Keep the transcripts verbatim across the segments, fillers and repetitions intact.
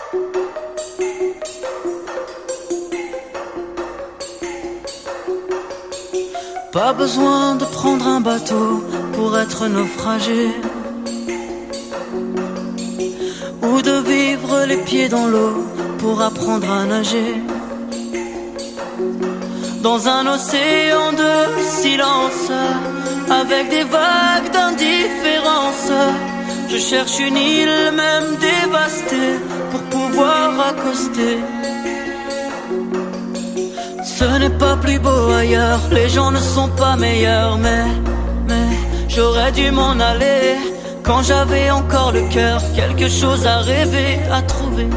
Pas besoin de prendre un bateau pour être naufragé, ou de vivre les pieds dans l'eau pour apprendre à nager. Dans un océan de silence, avec des vagues d'indifférence, je cherche une île même dévastée pour pouvoir accoster. Ce n'est pas plus beau ailleurs, les gens ne sont pas meilleurs, mais, mais j'aurais dû m'en aller quand j'avais encore le cœur, quelque chose à rêver, à trouver.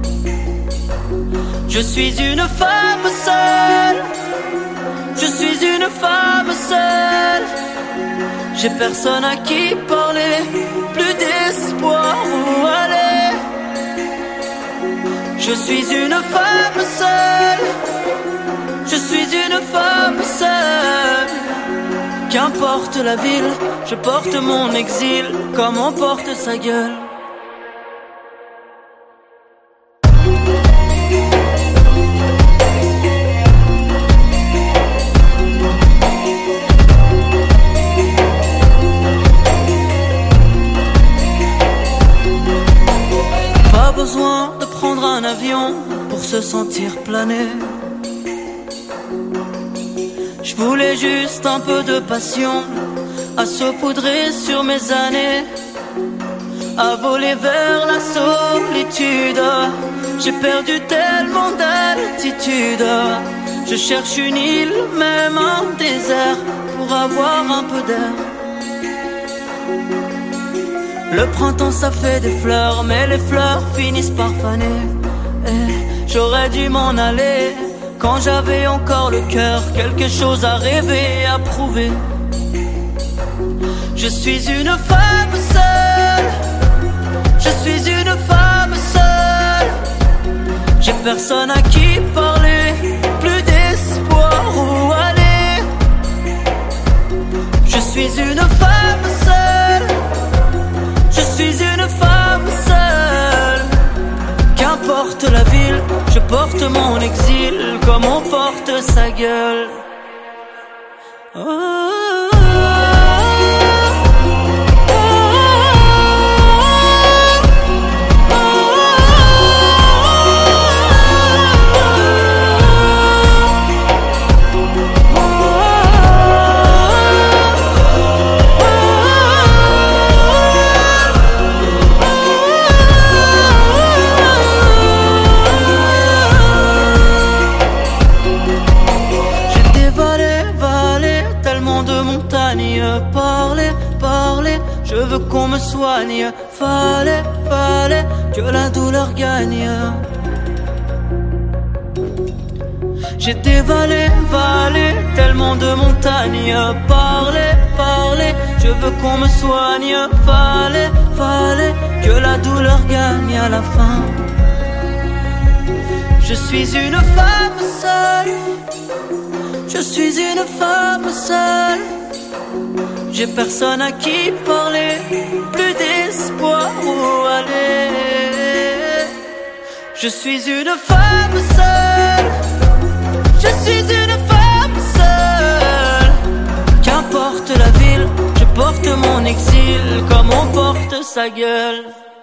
Je suis une femme seule, je suis une femme seule. J'ai personne à qui parler, plus d'espoir où aller. Je suis une femme seule, je suis une femme seule. Qu'importe la ville, je porte mon exil comme on porte sa gueule. Pas besoin de prendre un avion pour se sentir planer. Je voulais juste un peu de passion à saupoudrer sur mes années, à voler vers la solitude. J'ai perdu tellement d'altitude. Je cherche une île, même un désert, pour avoir un peu d'air. Le printemps ça fait des fleurs, mais les fleurs finissent par faner. Et j'aurais dû m'en aller quand j'avais encore le cœur, quelque chose à rêver, à prouver. Je suis une femme seule, je suis une femme seule. J'ai personne à qui parler, plus d'espoir où aller. Je suis une femme seule, je suis une femme seule. Qu'importe la ville, je porte mon exil comme on porte sa gueule. Oh. Parler, parler, je veux qu'on me soigne. Fallait, fallait que la douleur gagne. J'ai dévalé, valé tellement de montagnes. Parler, parler, je veux qu'on me soigne. Fallait, fallait que la douleur gagne à la fin. Je suis une femme seule, je suis une femme seule. J'ai personne à qui parler, plus d'espoir où aller. Je suis une femme seule, je suis une femme seule. Qu'importe la ville, je porte mon exil comme on porte sa gueule.